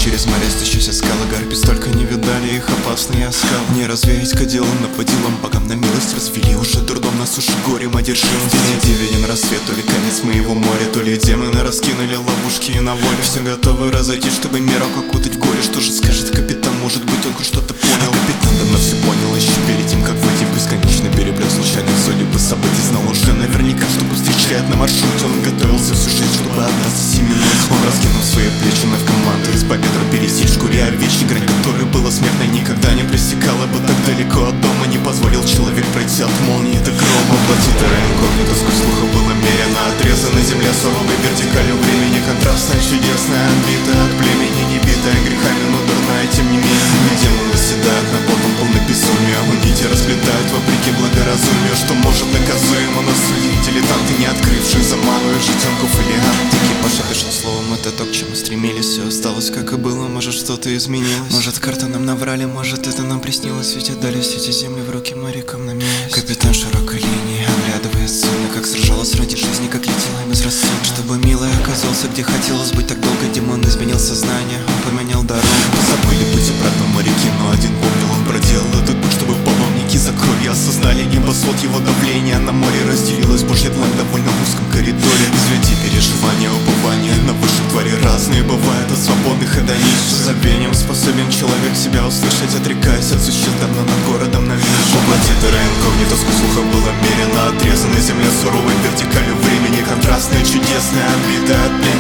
через море стащусь от скалы. Гарпи столько не видали, их опасный оскал. Не развеять кадилом, но по делам богам на милость развели. Уже дурдом на суше горем одержим. Впереди виден рассвет, то ли конец моего моря, то ли демоны раскинули ловушки и на волю. Все готовы разойти, чтобы мирок окутать в горе. Что же скажет капитан, может быть он хоть что-то понял. Капитан давно все понял еще перед тем, как войти в бесконечный переплет случайных судеб и событий. Знал уже наверняка, что встречает на маршруте. Он готовился всю жизнь, чтобы отдаться семенуть. Он раскинул свои плечи на команду из по ветру пересечь шкуре овечьей, грань которой была смертной, никогда не пресекала бы так далеко от дома. Не позволил человек пройти от молнии до грома. Плати терра инкогнито, сквозь слуха было мерено. Отрезана земля суровой вертикалью времени. Контрастная, чудесная, отбитая от племени, не битая грехами, но дурная, тем не менее. Демон восседает на потом полный безумия. Он нити расплетают вопреки благоразумию, что может наказуемо, но судить дилетанты, не открывшие заману их житенков или экипаж. Пишет словом, это то, к чему стремились. Все осталось как и было, может что-то изменилось. Может карта нам наврали, может это нам приснилось. Ведь отдали все эти земли в руки морякам, намеряясь. Капитан широкой линии оглядывает сына, как сражалась ради жизни, как летела безрассудно. Чтобы милый оказался где хотелось быть так долго. Демон изменил сознание, он поменял дорогу. Забыли путь обратно моряки, но один помнил, он проделал этот путь, чтобы паломники за кровью осознали небосвод, его давление на море разделилось. Божья длань в довольно узком коридоре. Изведи переживания, упования на высших твари разные бывают, от свободных и до нищ. С забвением способен человек себя услышать, отрекаясь от существ давно над городом нависшим. Плати терра инкогнито, сквозь слуха было мерено. Отрезанная земля суровой вертикалью времени. Контрастная, чудесная, отбитая от племени.